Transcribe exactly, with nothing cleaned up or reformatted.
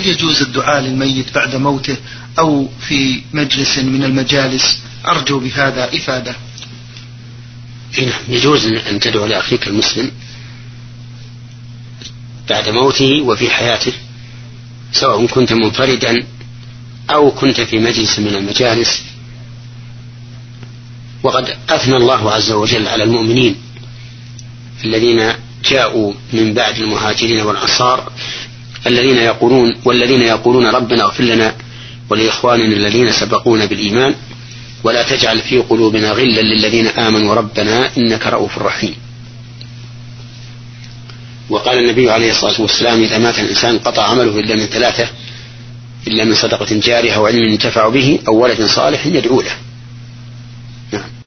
هل يجوز الدعاء للميت بعد موته أو في مجلس من المجالس؟ أرجو بهذا إفادة. يجوز أن تدعو لأخيك المسلم بعد موته وفي حياته، سواء كنت منفردا أو كنت في مجلس من المجالس. وقد أثنى الله عز وجل على المؤمنين الذين جاءوا من بعد المهاجرين والأنصار الذين يقولون والذين يقولون ربنا اغفر لنا ولإخواننا الذين سبقونا بالإيمان ولا تجعل في قلوبنا غلا للذين آمنوا ربنا إنك رؤوف رحيم. وقال النبي عليه الصلاة والسلام: إذا مات الإنسان قطع عمله إلا من ثلاثة، إلا من صدقة جارية أو علم ينتفع به أو ولد صالح يدعو له.